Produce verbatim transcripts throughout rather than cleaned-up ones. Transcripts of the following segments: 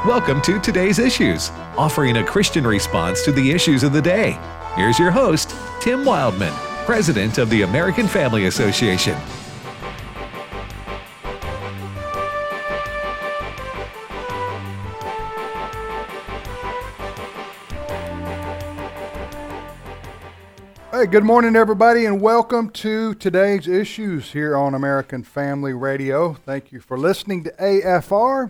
Welcome to Today's Issues, offering a Christian response to the issues of the day. Here's your host, Tim Wildman, President of the American Family Association. Hey, good morning, everybody, and welcome to Today's Issues here on American Family Radio. Thank you for listening to A F R.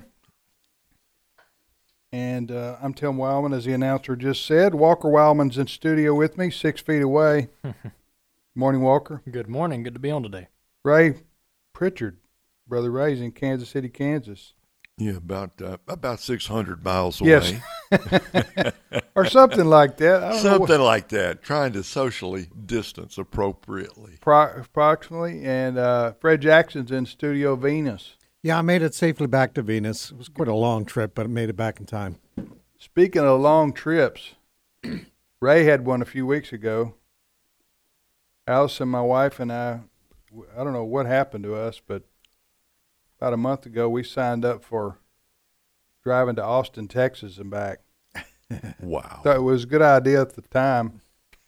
And uh, I'm Tim Wildman, as the announcer just said. Walker Wildman's in studio with me, six feet away. Morning, Walker. Good morning. Good to be on today. Ray Pritchard, Brother Ray's in Kansas City, Kansas. Yeah, about uh, about six hundred miles away. Yes. Or something like that. I don't something know what, like that, trying to socially distance appropriately. pro- approximately. And uh, Fred Jackson's in Studio Venus. Yeah, I made it safely back to Venus. It was quite a long trip, but I made it back in time. Speaking of long trips, Ray had one a few weeks ago. Allison, my wife, and I, I don't know what happened to us, but about a month ago we signed up for driving to Austin, Texas and back. Wow. Thought it was a good idea at the time.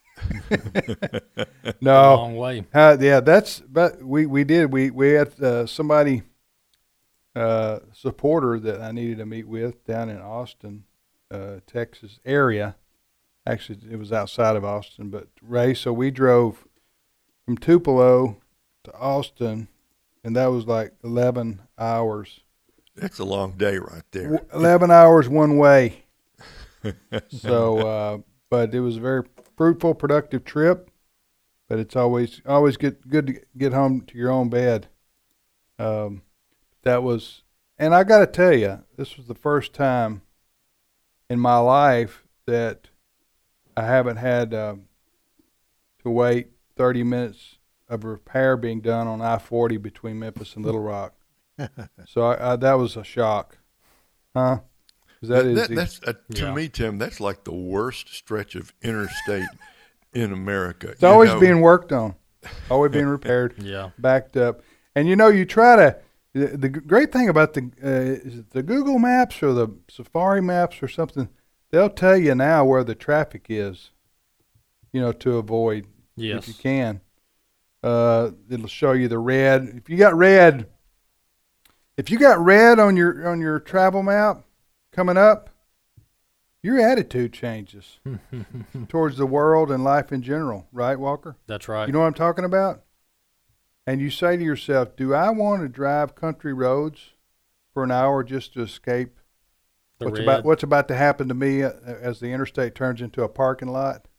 A No. long way. Uh, yeah, that's, but we, we did. We, we had uh, somebody, uh, supporter that I needed to meet with down in Austin, uh, Texas area. Actually, it was outside of Austin, but Ray, so we drove from Tupelo to Austin, and that was like eleven hours. That's a long day right there. eleven hours one way. So, uh, but it was a very fruitful, productive trip. But it's always always good good to get home to your own bed. Um, that was, and I got to tell you, this was the first time in my life that I haven't had uh, to wait thirty minutes of repair being done on I forty between Memphis and Little Rock. So I, I, that was a shock, huh? 'Cause that That- is that- the- that's uh, to Yeah. me, Tim. That's like the worst stretch of interstate in America. it's You always know, being worked on, always being repaired. Yeah. Backed up. And you know, you try to, the, the great thing about the, uh, is it the Google Maps or the Safari Maps or something, they'll tell you now where the traffic is, you know, to avoid, Yes. if you can. Uh, it'll show you the red. If you got red, if you got red on your, on your travel map coming up, your attitude changes towards the world and life in general, right, Walker? That's right. You know what I'm talking about? And you say to yourself, do I want to drive country roads for an hour just to escape the what's red. about what's about to happen to me uh, as the interstate turns into a parking lot?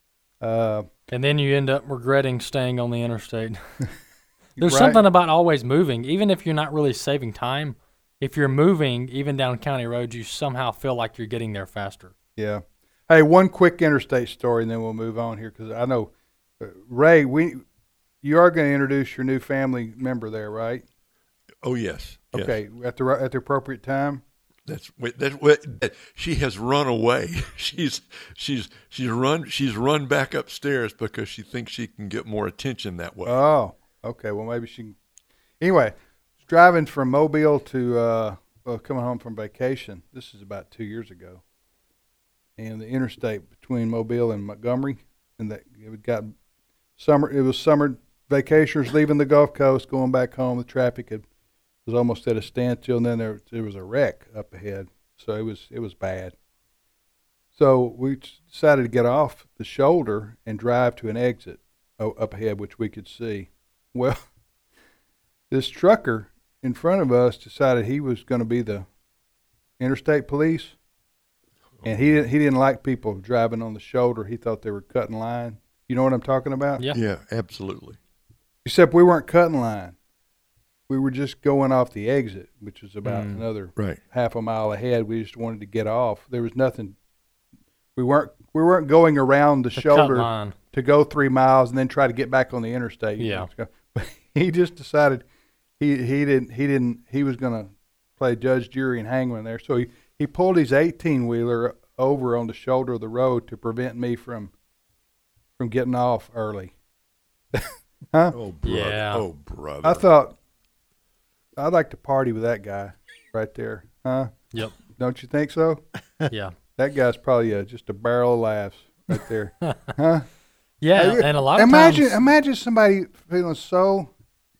Uh, And then you end up regretting staying on the interstate. There's right? something about always moving, even if you're not really saving time. If you're moving, even down county roads, you somehow feel like you're getting there faster. Yeah. Hey, one quick interstate story, and then we'll move on here because I know uh, Ray. We you are going to introduce your new family member there, right? Oh yes. yes. Okay, at the ri- at the appropriate time. That's wait, that's what she has run away. She's she's she's run she's run back upstairs because she thinks she can get more attention that way. Oh, okay. Well, maybe she can. Anyway, driving from Mobile to uh, well, coming home from vacation. This is about two years ago, and the interstate between Mobile and Montgomery, and that it got summer. It was summer vacationers leaving the Gulf Coast, going back home. The traffic had, was almost at a standstill, and then there there was a wreck up ahead. So it was it was bad. So we decided to get off the shoulder and drive to an exit up ahead, which we could see. Well, this trucker in front of us decided he was going to be the interstate police, and he didn't, he didn't like people driving on the shoulder. He thought they were cutting line. You know what I'm talking about? Yeah. Yeah, absolutely. Except we weren't cutting line. We were just going off the exit, which was about Mm. another Right. half a mile ahead. We just wanted to get off. There was nothing. We weren't we weren't going around the, The cut shoulder line. to go three miles and then try to get back on the interstate. Yeah. He just decided he he didn't he didn't he was going to play judge, jury, and hangman there. So he, he pulled his eighteen wheeler over on the shoulder of the road to prevent me from from getting off early. Huh? Oh brother. Yeah. Oh brother. I thought I'd like to party with that guy right there. Huh? Yep. Don't you think so? Yeah. That guy's probably uh, just a barrel of laughs right there. Huh? Yeah, Hey, and a lot of imagine, times. Imagine somebody feeling so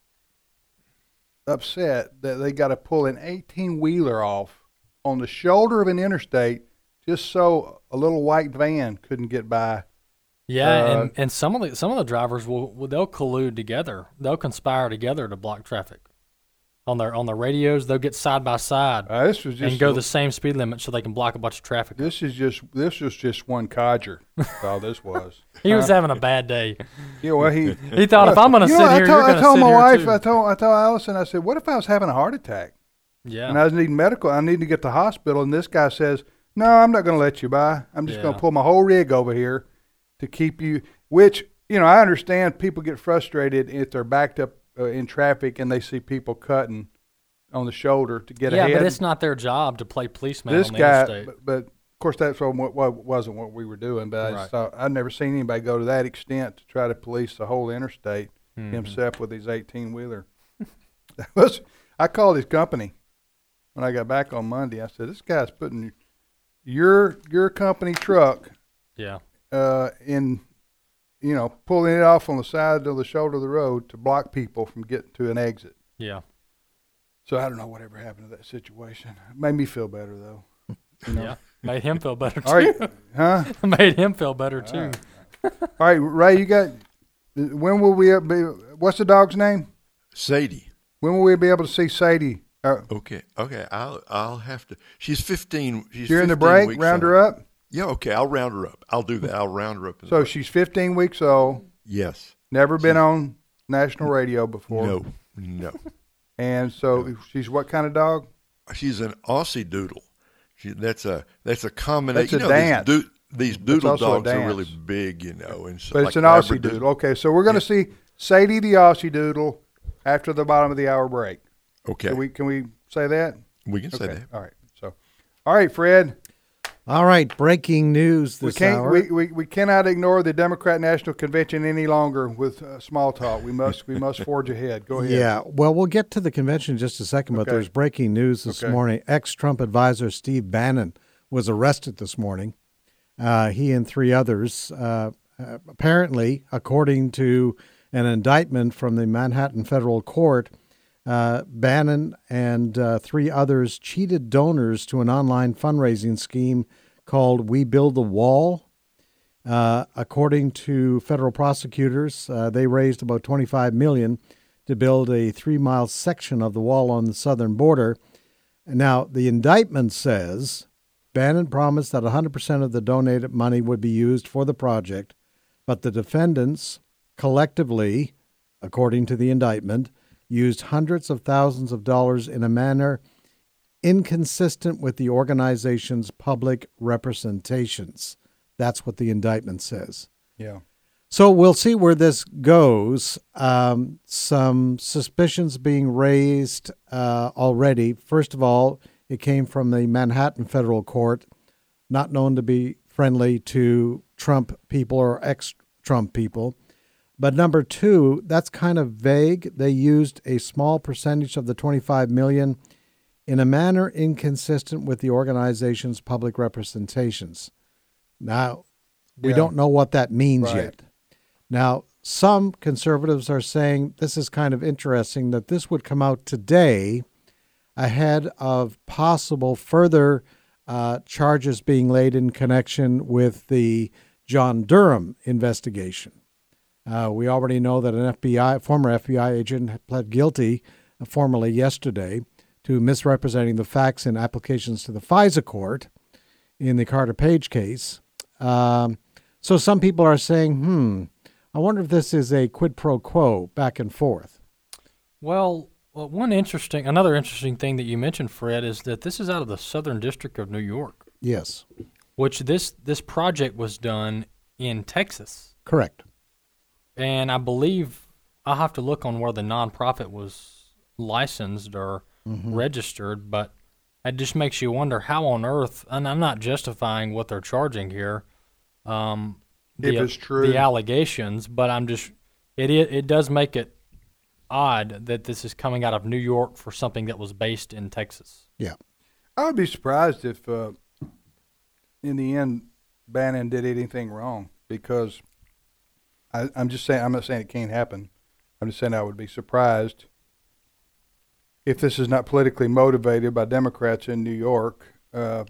upset that they got to pull an eighteen-wheeler off on the shoulder of an interstate just so a little white van couldn't get by. Yeah, Uh, and, and some of the some of the drivers will, will they'll collude together. They'll conspire together to block traffic. On their on their radios, they'll get side by side Uh, this was just and go the same speed limit so they can block a bunch of traffic. This is just this was just one codger. That's all this was. He was Huh? having a bad day. Yeah, well, he He thought, if I'm going to You sit know, I here, told, you're going I to told sit my here wife, too. I told I told Allison, I said, what if I was having a heart attack Yeah. and I was needing medical? I need to get to the hospital, and this guy says, no, I'm not going to let you by. I'm just going Yeah. to pull my whole rig over here to keep you. Which, you know, I understand people get frustrated if they're backed up uh, in traffic and they see people cutting on the shoulder to get yeah, ahead. but it's not their job to play policeman This on the guy, interstate. but, but of course that's what, what wasn't what we were doing. But I just Right. thought I'd never seen anybody go to that extent to try to police the whole interstate Mhm. himself with his eighteen wheeler. That was I called his company when I got back on Monday. I said, "This guy's putting your your company truck Yeah. uh, in, you know, pulling it off on the side of the shoulder of the road to block people from getting to an exit." Yeah. So I don't know whatever happened to that situation. It made me feel better though. You know? Yeah. Made him feel better too. All right, huh? Made him feel better too. All right, Ray, you got. When will we be? What's the dog's name? Sadie. When will we be able to see Sadie? Uh, Okay, okay. I'll I'll have to. She's fifteen. She's during the fifteen break, weeks round old. her up. Yeah, okay. I'll round her up. I'll do that. I'll round her up. in the So break. she's fifteen weeks old. yes. Never been on national radio before. No, no. And so she's what kind of dog? She's an Aussie Doodle. She, that's a that's a combination. That's a you know, dance. These, do, these doodle also a dogs are really dance. big, you know, and so, But like it's an Aussie Labradoodle. Doodle. Okay, so we're going to see Sadie the Aussie Doodle after the bottom of the hour break. Okay, Can we can we say that? we can say Okay. that. All right. So, all right, Fred. All right, breaking news We this can't. hour. We, we, we cannot ignore the Democrat National Convention any longer with uh, small talk. We must we must forge ahead. Go ahead. Yeah, well, we'll get to the convention in just a second, but Okay. there's breaking news this Okay. morning. Ex-Trump advisor Steve Bannon was arrested this morning. Uh, he and three others, uh, uh, apparently, according to an indictment from the Manhattan Federal Court, uh, Bannon and uh, three others cheated donors to an online fundraising scheme called We Build the Wall. Uh, according to federal prosecutors, uh, they raised about twenty-five million dollars to build a three-mile section of the wall on the southern border. Now, the indictment says Bannon promised that one hundred percent of the donated money would be used for the project, but the defendants collectively, according to the indictment, used hundreds of thousands of dollars in a manner inconsistent with the organization's public representations. That's what the indictment says. Yeah. So we'll see where this goes. Um, some suspicions being raised uh, already. First of all, it came from the Manhattan Federal Court, not known to be friendly to Trump people or ex-Trump people. But number two, that's kind of vague. They used a small percentage of the twenty-five million dollars in a manner inconsistent with the organization's public representations. Now, we Yeah. don't know what that means Right. yet. Now, some conservatives are saying this is kind of interesting that this would come out today ahead of possible further uh, charges being laid in connection with the John Durham investigation. Uh, we already know that an F B I, former F B I agent pled guilty uh, formally yesterday to misrepresenting the facts in applications to the FISA court in the Carter Page case. Um, so some people are saying, hmm, I wonder if this is a quid pro quo back and forth. Well, well, one interesting, another interesting thing that you mentioned, Fred, is that this is out of the Southern District of New York, Yes, which this this project was done in Texas, correct. and I believe I'll have to look on where the nonprofit was licensed or Mm-hmm. registered, but it just makes you wonder how on earth. And I'm not justifying what they're charging here, um, If the, it's true. the allegations, but I'm just it it it does make it odd that this is coming out of New York for something that was based in Texas. Yeah. I would be surprised if, uh, in the end, Bannon did anything wrong, because I, I'm just saying, I'm not saying it can't happen. I'm just saying I would be surprised if this is not politically motivated by Democrats in New York. Uh,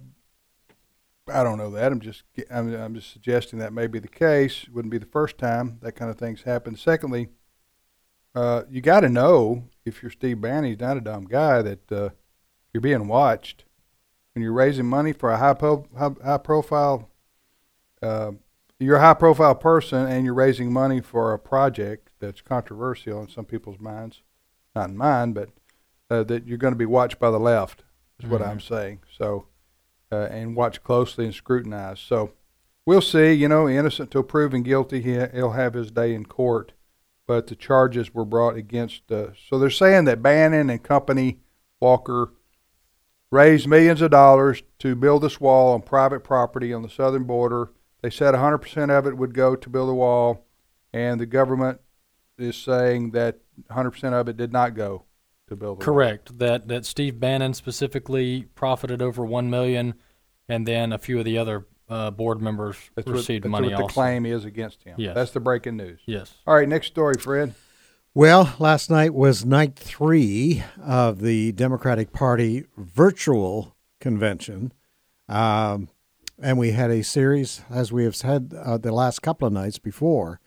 I don't know that. I'm just I'm, I'm just suggesting that may be the case. It wouldn't be the first time that kind of things happen. Secondly, uh, you got to know, if you're Steve Bannon, he's not a dumb guy, that uh, you're being watched. When you're raising money for a high po- high, high profile, uh, you're a high profile person, and you're raising money for a project that's controversial in some people's minds, not in mine, but uh, that you're going to be watched by the left is mm-hmm. what I'm saying. So. Uh, and watch closely and scrutinize. So we'll see. You know, innocent till proven guilty, he, he'll have his day in court. But the charges were brought against. Uh, so they're saying that Bannon and company, Walker, raised millions of dollars to build this wall on private property on the southern border. They said one hundred percent of it would go to build the wall, and the government is saying that one hundred percent of it did not go to build the Correct. wall. That that Steve Bannon specifically profited over one million dollars, and then a few of the other uh, board members that's received what, money that's what also. the claim is against him. Yes. That's the breaking news. Yes. All right, next story, Fred. Well, last night was night three of the Democratic Party virtual convention. Um, and we had a series, as we have said uh, the last couple of nights before,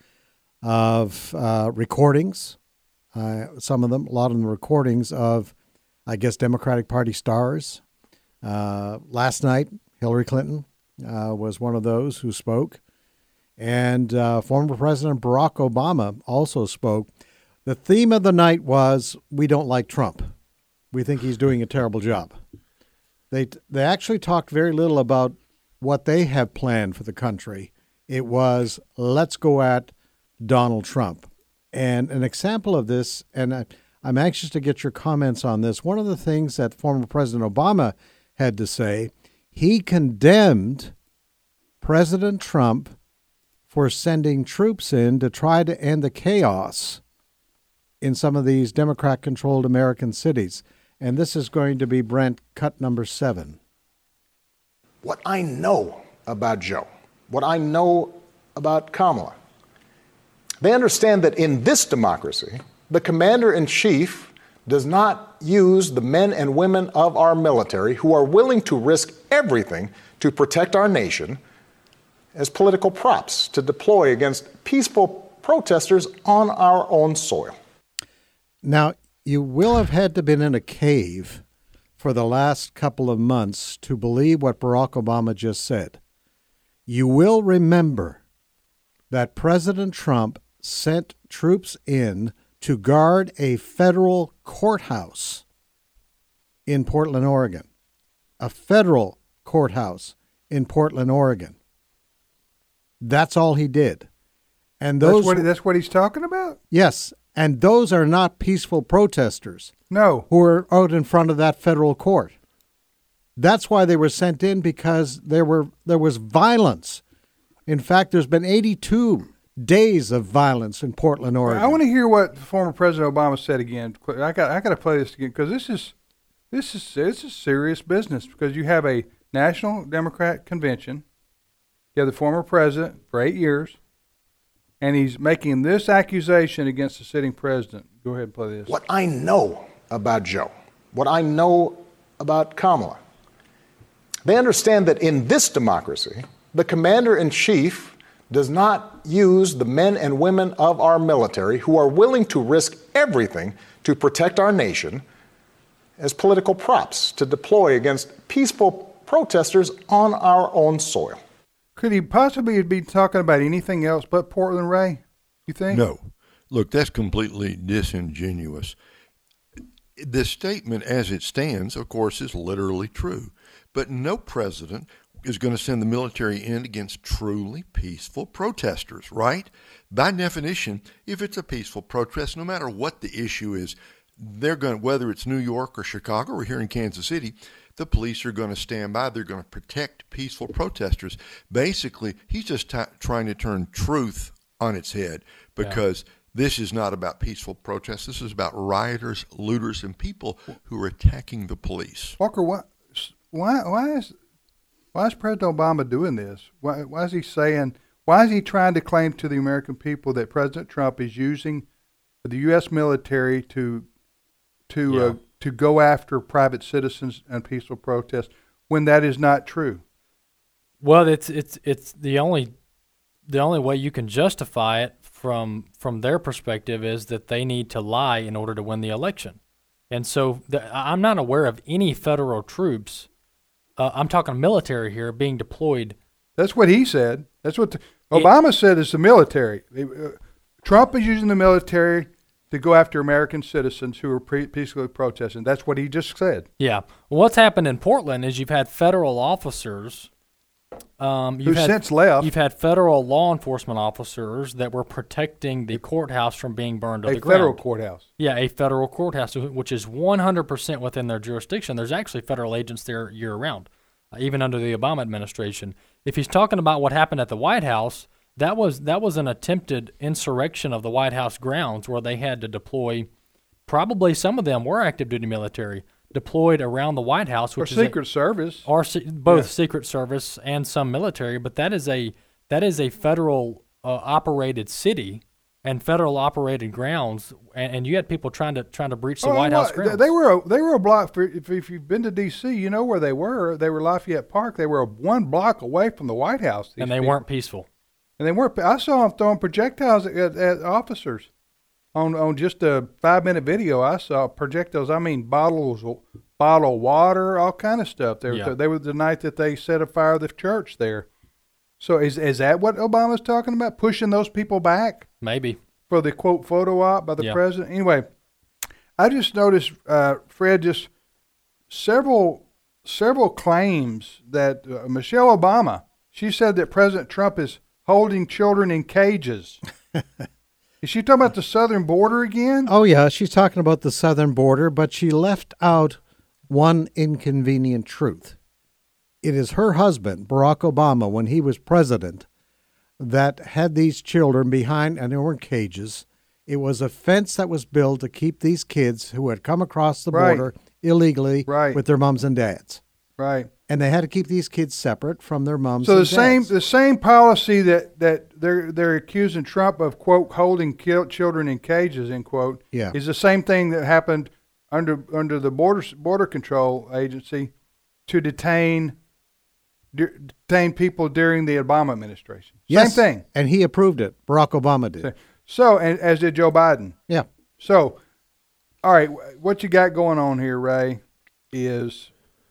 of uh, recordings. Uh, some of them, a lot of them recordings of, I guess, Democratic Party stars. Uh, last night, Hillary Clinton uh, was one of those who spoke. And uh, former President Barack Obama also spoke. The theme of the night was, we don't like Trump. We think he's doing a terrible job. They they actually talked very little about what they have planned for the country. It was, let's go at Donald Trump. And an example of this, and I, I'm anxious to get your comments on this, one of the things that former President Obama had to say, he condemned President Trump for sending troops in to try to end the chaos in some of these Democrat-controlled American cities. And this is going to be, Brent, cut number seven. What I know about Joe, what I know about Kamala, they understand that in this democracy, the commander-in-chief does not use the men and women of our military who are willing to risk everything to protect our nation as political props to deploy against peaceful protesters on our own soil. Now, you will have had to have been in a cave for the last couple of months to believe what Barack Obama just said. You will remember that President Trump sent troops in to guard a federal courthouse in Portland, Oregon. A federal courthouse in Portland, Oregon. That's all he did. And those That's what, that's what he's talking about? Yes. And those are not peaceful protesters. No. Who are out in front of that federal court. That's why they were sent in, because there were there was violence. In fact, there's been eighty-two days of violence in Portland, Oregon. I want to hear what former President Obama said again. I got I got to play this again, because this is this is this is serious business, because you have a National Democrat convention. You have the former president for eight years. And he's making this accusation against the sitting president. Go ahead and play this. What I know about Joe, what I know about Kamala, they understand that in this democracy, the commander-in-chief does not use the men and women of our military who are willing to risk everything to protect our nation as political props to deploy against peaceful protesters on our own soil. Could he possibly be talking about anything else but Portland, Ray? You think? No. Look, that's completely disingenuous. This statement, as it stands, of course, is literally true. But no president is going to send the military in against truly peaceful protesters, right? By definition, if it's a peaceful protest, no matter what the issue is, they're going to, whether it's New York or Chicago or here in Kansas City, the police are going to stand by. They're going to protect peaceful protesters. Basically, he's just t- trying to turn truth on its head, because yeah. This is not about peaceful protests. This is about rioters, looters, and people who are attacking the police. Walker, what, why why is why is President Obama doing this? Why why is he saying? Why is he trying to claim to the American people that President Trump is using the U S military to to Yeah. uh, to go after private citizens and peaceful protests when that is not true? Well, it's it's it's the only the only way you can justify it from from their perspective is that they need to lie in order to win the election. And so the, I'm not aware of any federal troops. Uh, I'm talking military here being deployed. That's what he said. That's what the, Obama said is the military. Uh, Trump is using the military to go after American citizens who are pre- peacefully protesting. That's what he just said. Yeah. Well, what's happened in Portland is you've had federal officers. Um, you've Who had, since left. You've had federal law enforcement officers that were protecting the courthouse from being burned to A the ground. federal courthouse. Yeah, a federal courthouse, which is one hundred percent within their jurisdiction. There's actually federal agents there year-round, uh, even under the Obama administration. If he's talking about what happened at the White House, that was that was an attempted insurrection of the White House grounds where they had to deploy, probably some of them were active-duty military, deployed around the White House, Or which is Secret a, Service. or se- both Yeah. Secret Service and some military. But that is a that is a federal uh, operated city and federal operated grounds, and, and you had people trying to trying to breach the Oh, White well, House grounds. They were a, they were a block. For, if, if you've been to D C, you know where they were. They were Lafayette Park. They were a, one block away from the White House. and these they people. weren't peaceful. And they weren't. I saw them throwing projectiles at, at, at officers. On on just a five minute video, I saw projectiles. I mean bottles, bottled water, all kind of stuff. They were Yeah. they were the night that they set afire the church there. So is is that what Obama's talking about? Pushing those people back Maybe. for the quote photo op by the Yeah. president? Anyway, I just noticed, uh, Fred, just several several claims that uh, Michelle Obama, she said that President Trump is holding children in cages. Is she talking about the southern border again? Oh, yeah, she's talking about the southern border, but she left out one inconvenient truth. It is her husband, Barack Obama, when he was president, that had these children behind, and they were in cages. It was a fence that was built to keep these kids who had come across the Right. border illegally Right. with their moms and dads. Right. And they had to keep these kids separate from their moms So and the same dads. the same policy that, that they're they're accusing Trump of quote holding ki- children in cages end quote Yeah. is the same thing that happened under under the border border control agency to detain de- detain people during the Obama administration. Yes, Same thing. and he approved it. Barack Obama did. So and as did Joe Biden. Yeah. So, all right, wh- what you got going on here, Ray, is,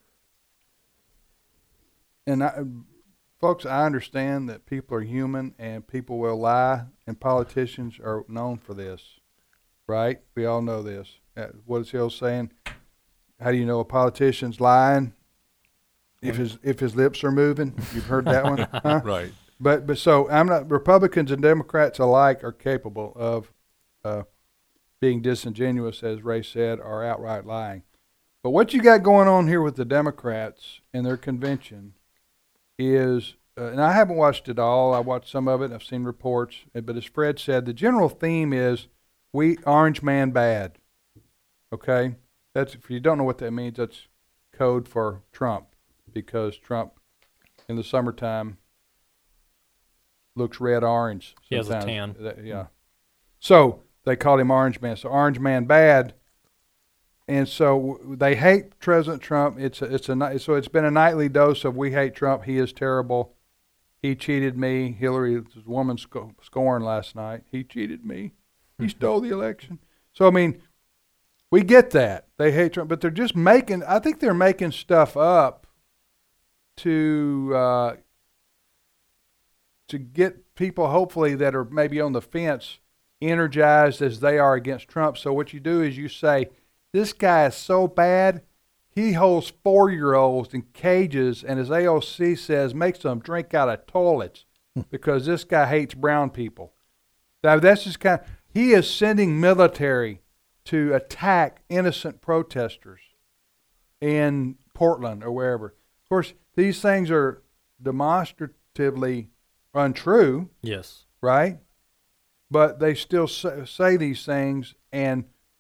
and I, folks, I understand that people are human and people will lie, and politicians are known for this, right? We all know this. Uh, what is Hill saying? How do you know a politician's lying? If his if his lips are moving, you've heard that one, huh? Right. But but so I'm not. Republicans and Democrats alike are capable of uh, being disingenuous, as Ray said, or outright lying. But what you got going on here with the Democrats and their convention is, uh, and I haven't watched it all. I watched some of it. And I've seen reports. But as Fred said, the general theme is we orange man bad. Okay, that's if you don't know what that means, that's code for Trump, because Trump in the summertime looks red orange. He has a sometimes. tan. That- yeah. So they called him Orange Man. So Orange Man bad. And so w- they hate President Trump. It's a, it's a ni- so it's been a nightly dose of we hate Trump. He is terrible. He cheated me. Hillary, this woman sco- scoring last night. He cheated me. He stole the election. So I mean, we get that they hate Trump, but they're just making. I think they're making stuff up to uh, to get people, hopefully, that are maybe on the fence, energized as they are against Trump. So what you do is you say, this guy is so bad, he holds four-year-olds in cages, and as A O C says, makes them drink out of toilets because this guy hates brown people. Now, that's just kind of, he is sending military to attack innocent protesters in Portland or wherever. Of course, these things are demonstratively untrue, Yes. right? But they still say, say these things, and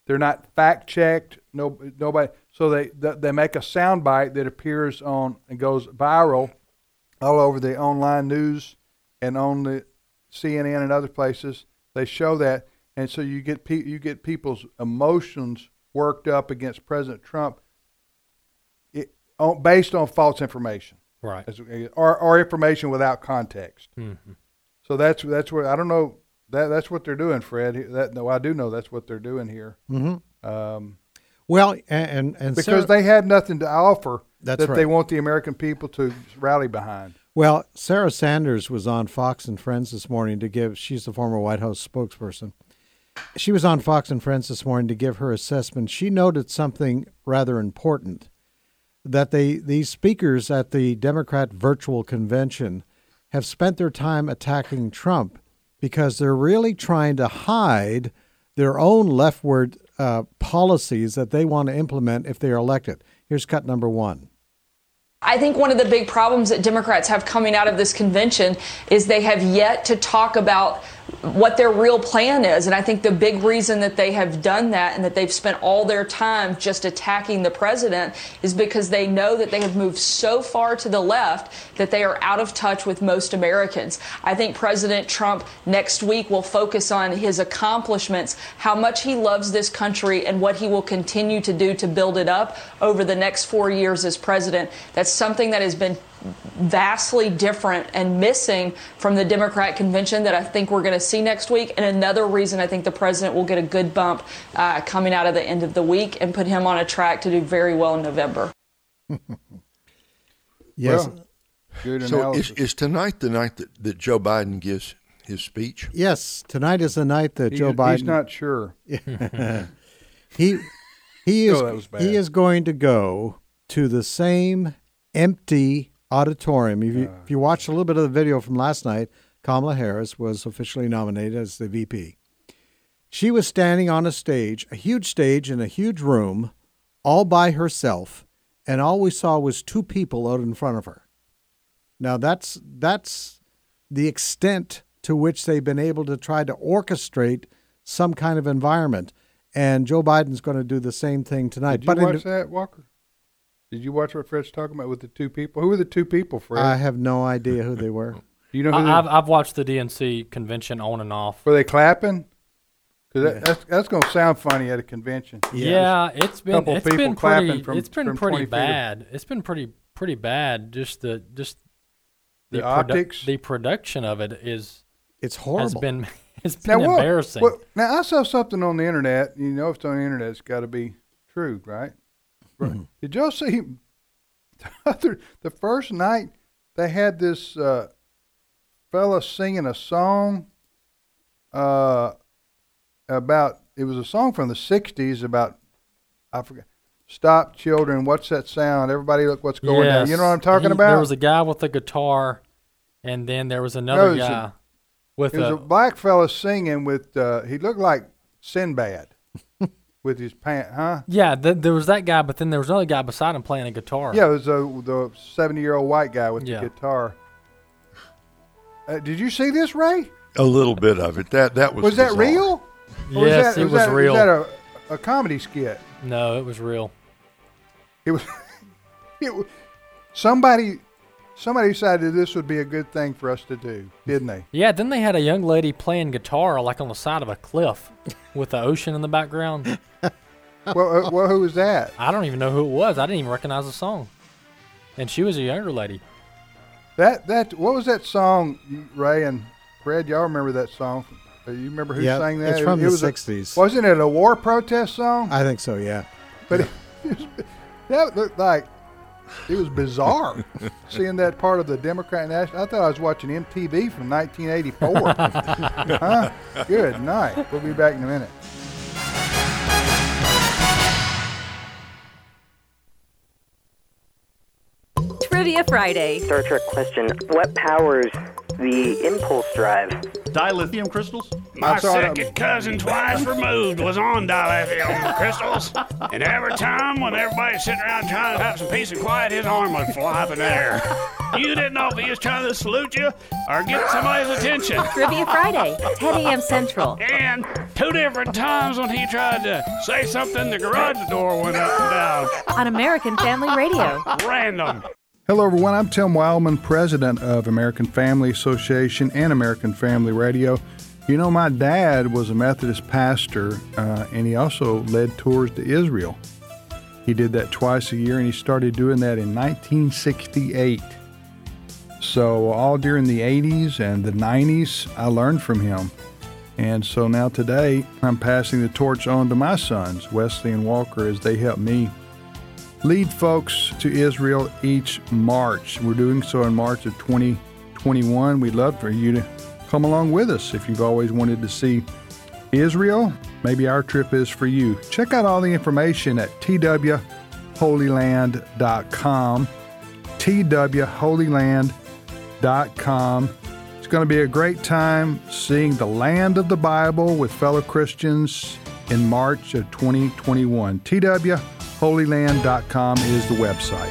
They're not fact checked. No, nobody. So they they make a soundbite that appears on and goes viral all over the online news and on the C N N and other places. They show that, and so you get pe- you get people's emotions worked up against President Trump, it, on, based on false information, right? As, or or information without context. Mm-hmm. So that's that's where I don't know that that's what they're doing, Fred. That no, I do know that's what they're doing here. Mm-hmm. Um, well, and and, and because Sarah, they have nothing to offer that's that right. they want the American people to rally behind. Well, Sarah Sanders was on Fox and Friends this morning to give. She's the former White House spokesperson. She was on Fox and Friends this morning to give her assessment. She noted something rather important, that they these speakers at the Democrat virtual convention have spent their time attacking Trump because they're really trying to hide their own leftward uh, policies that they want to implement if they are elected. Here's cut number one. I think one of the big problems that Democrats have coming out of this convention is they have yet to talk about what their real plan is. And I think the big reason that they have done that and that they've spent all their time just attacking the president is because they know that they have moved so far to the left that they are out of touch with most Americans. I think President Trump next week will focus on his accomplishments, how much he loves this country, and what he will continue to do to build it up over the next four years as president. That's something that has been vastly different and missing from the Democrat convention that I think we're going to see next week. And another reason I think the president will get a good bump uh, coming out of the end of the week and put him on a track to do very well in November. Yes. Well, good So analysis. is, is tonight the night that, that Joe Biden gives his speech? Yes. Tonight is the night that He- Joe Biden. He's not sure. he he is Oh, that was bad. he is going to go to the same empty auditorium. If you, Uh. if you watched a little bit of the video from last night, Kamala Harris was officially nominated as the V P. She was standing on a stage, a huge stage in a huge room, all by herself, and all we saw was two people out in front of her. Now that's that's the extent to which they've been able to try to orchestrate some kind of environment. And Joe Biden's going to do the same thing tonight. Did you but in- watch that, Walker? Did you watch what Fred's talking about with the two people? Who were the two people, Fred? I have no idea who they were. Do you know who I, they, I've I've watched the D N C convention on and off. were they clapping? Because that, that's that's going to sound funny at a convention. Yeah, it's been Couple it's people been clapping pretty from- it's been from pretty twenty feet. bad. It's been pretty pretty bad. Just the just The produ- optics? the production of it is It's has horrible. been it's Now been what- embarrassing. what- now I saw something on the internet. You know, if it's on the internet, it's got to be true, right? Right. Did y'all see the other the first night they had this uh, fella singing a song uh, about it was a song from the sixties about I forget. Stop, children! What's that sound? Everybody, look what's going on! You know what I'm talking He- about? There was a guy with a guitar, and then there was another No, it was a- guy with It was a, a black fella singing with. Uh, he looked like Sinbad with his pant, huh? yeah. Th- there was that guy, but then there was another guy beside him playing a guitar. Yeah, it was a, the seventy-year-old white guy with Yeah. the guitar. Uh, did you see this, Ray? A little bit of it. That that was Was that bizarre. real? Or Yes, that, it was that, real. Was that a, a comedy skit? No, it was real. It was. It was somebody. Somebody decided this would be a good thing for us to do, didn't they? Yeah, then they had a young lady playing guitar like on the side of a cliff with the ocean in the background. well, uh, well, who was that? I don't even know who it was. I didn't even recognize the song. And she was a younger lady. That that what was that song, Ray and Fred? Y'all remember that song? Uh, You remember who Yeah, sang that? it's from it the was a- sixties. Wasn't it a war protest song? I think so, yeah. But it, it was, that looked like it was bizarre seeing that part of the Democrat National. I thought I was watching M T V from nineteen eighty-four. Huh? Good night. We'll be back in a minute. Trivia Friday. Star Trek question: what powers the impulse drive. Dilithium crystals? My second cousin twice removed was on dilithium crystals, and every time when everybody's sitting around trying to have some peace and quiet, his arm would fly up in the air. You didn't know if he was trying to salute you or get somebody's attention. Trivia Friday, ten a.m. Central. And two different times when he tried to say something, the garage door went up and down. On American Family Radio. Random. Hello, everyone. I'm Tim Wildman, president of American Family Association and American Family Radio. You know, my dad was a Methodist pastor, uh, and he also led tours to Israel. He did that twice a year, and he started doing that in nineteen sixty-eight. So all during the eighties and the nineties, I learned from him. And so now today, I'm passing the torch on to my sons, Wesley and Walker, as they help me lead folks to Israel each March. We're doing so in March of twenty twenty-one. We'd love for you to come along with us. If you've always wanted to see Israel, maybe our trip is for you. Check out all the information at T W holy land dot com. T W holy land dot com. It's going to be a great time seeing the land of the Bible with fellow Christians in March of twenty twenty-one. T W holy land dot com is the website.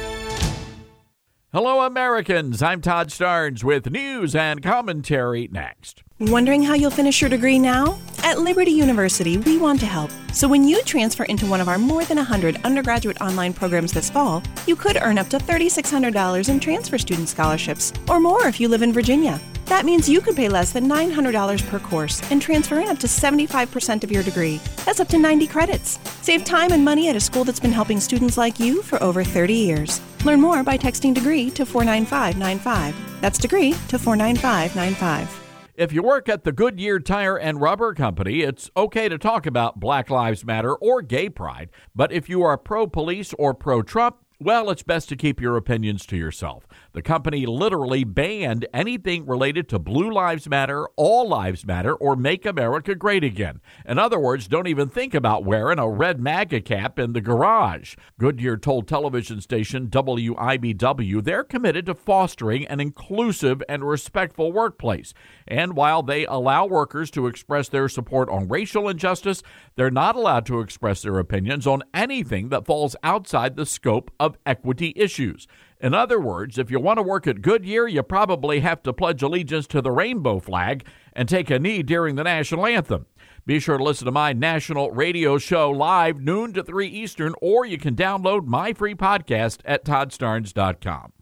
Hello, Americans. I'm Todd Starnes with news and commentary next. Wondering how you'll finish your degree now? At Liberty University, we want to help. So when you transfer into one of our more than one hundred undergraduate online programs this fall, you could earn up to three thousand six hundred dollars in transfer student scholarships, or more if you live in Virginia. That means you could pay less than nine hundred dollars per course and transfer in up to seventy-five percent of your degree. That's up to ninety credits. Save time and money at a school that's been helping students like you for over thirty years. Learn more by texting DEGREE to four nine five nine five. That's DEGREE to four nine five nine five. If you work at the Goodyear Tire and Rubber Company, it's okay to talk about Black Lives Matter or gay pride. But if you are pro-police or pro-Trump, well, it's best to keep your opinions to yourself. The company literally banned anything related to Blue Lives Matter, All Lives Matter, or Make America Great Again. In other words, don't even think about wearing a red MAGA cap in the garage. Goodyear told television station W I B W they're committed to fostering an inclusive and respectful workplace. And while they allow workers to express their support on racial injustice, they're not allowed to express their opinions on anything that falls outside the scope of equity issues. In other words, if you want to work at Goodyear, you probably have to pledge allegiance to the rainbow flag and take a knee during the national anthem. Be sure to listen to my national radio show live noon to three Eastern, or you can download my free podcast at todd starnes dot com.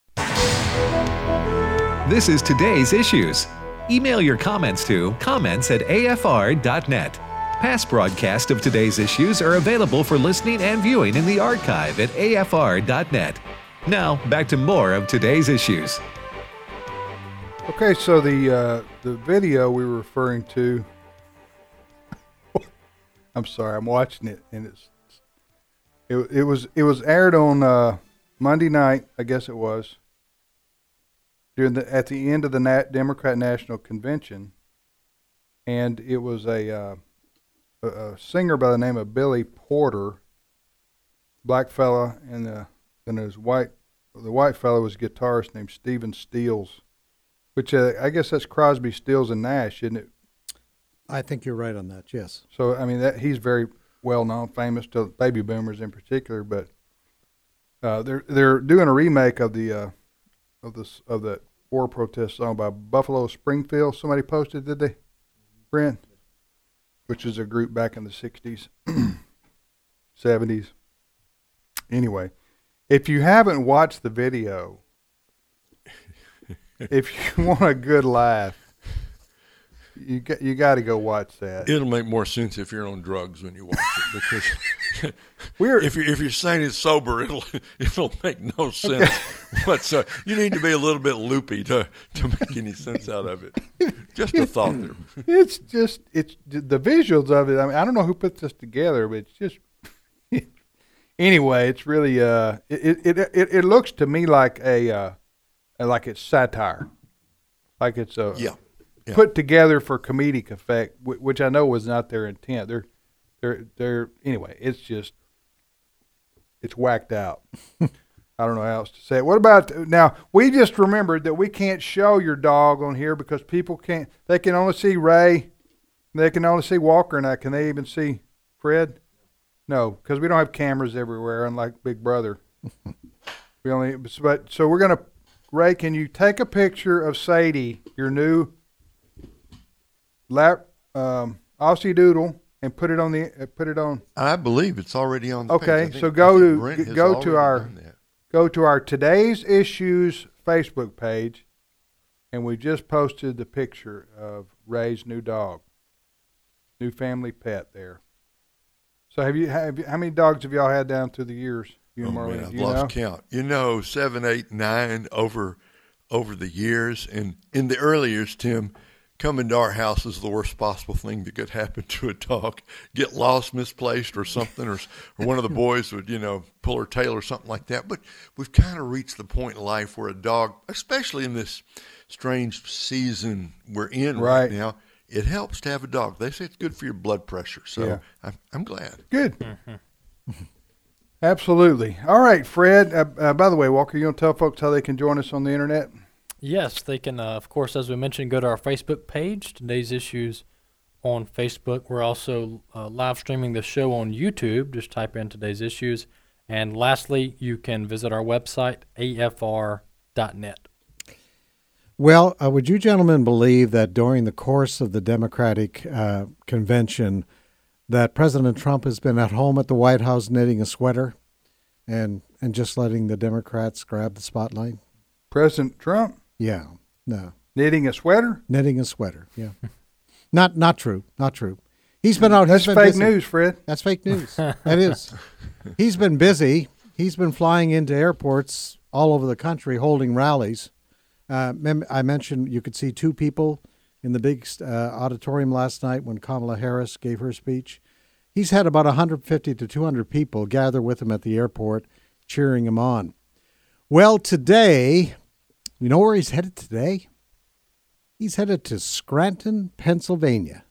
This is Today's Issues. Email your comments to comments at A F R dot net. Past broadcasts of Today's Issues are available for listening and viewing in the archive at A F R dot net. Now, back to more of Today's Issues. Okay, so the uh, the video we were referring to, I'm sorry, I'm watching it, and it's it, it was it was aired on uh, Monday night, I guess it was, during the at the end of the Nat Democrat National Convention, and it was a, uh, a a singer by the name of Billy Porter, black fella, and uh, then his white the white fellow was a guitarist named Stephen Stills, which uh, I guess that's Crosby, Stills, and Nash, isn't it? I think you're right on that, yes. So, I mean, that he's very well known, famous to baby boomers in particular, but uh, they're they're doing a remake of the uh, of this of the war protest song by Buffalo Springfield. Somebody posted, did they, Brent? Which is a group back in the sixties, seventies. Anyway, if you haven't watched the video, if you want a good laugh, you got you got to go watch that. It'll make more sense if you're on drugs when you watch it, because we're if you if you're saying it's sober, it'll it'll make no sense okay. whatsoever. You need to be a little bit loopy to to make any sense out of it. Just a thought there. It's just it's the visuals of it. I mean, I don't know who put this together, but it's just anyway. It's really uh, it it it, it looks to me like a uh, like it's satire, like it's a yeah. Yeah. put together for comedic effect, which I know was not their intent. They're, they're, they're. Anyway, it's just, it's whacked out. I don't know how else to say it. What about now? We just remembered that we can't show your dog on here because people can't. They can only see Ray. They can only see Walker and I. Can they even see Fred? No, because we don't have cameras everywhere, unlike Big Brother. we only. But so we're gonna. Ray, can you take a picture of Sadie, your new lap um, Aussie Doodle, and put it on the uh, put it on? I believe it's already on the okay, page. Okay, so go to go to our go to our Today's Issues Facebook page, and we just posted the picture of Ray's new dog, new family pet there. So have you have you, how many dogs have y'all had down through the years? You oh, Marlene, man, I've you lost know? count. You know, seven, eight, nine over over the years, and in the early years, Tim, coming to our house is the worst possible thing that could happen to a dog. Get lost, misplaced, or something, or, or one of the boys would, you know, pull her tail or something like that. But we've kind of reached the point in life where a dog, especially in this strange season we're in right, right now, it helps to have a dog. They say it's good for your blood pressure, so yeah. I'm, I'm glad. Good. Mm-hmm. Absolutely. All right, Fred. Uh, uh, by the way, Walker, you want to tell folks how they can join us on the internet? Yes, they can, uh, of course, as we mentioned, go to our Facebook page, Today's Issues on Facebook. We're also uh, live streaming the show on YouTube. Just type in Today's Issues. And lastly, you can visit our website, A F R dot net. Well, uh, would you gentlemen believe that during the course of the Democratic uh, convention that President Trump has been at home at the White House knitting a sweater and, and just letting the Democrats grab the spotlight? President Trump? Yeah, no. Knitting a sweater? Knitting a sweater, yeah. not not true, not true. He's been out. That's he's been fake busy. news, Fred. That's fake news. That is. He's been busy. He's been flying into airports all over the country holding rallies. Uh, I mentioned you could see two people in the big uh, auditorium last night when Kamala Harris gave her speech. He's had about one hundred fifty to two hundred people gather with him at the airport, cheering him on. Well, today, you know where he's headed today? He's headed to Scranton, Pennsylvania.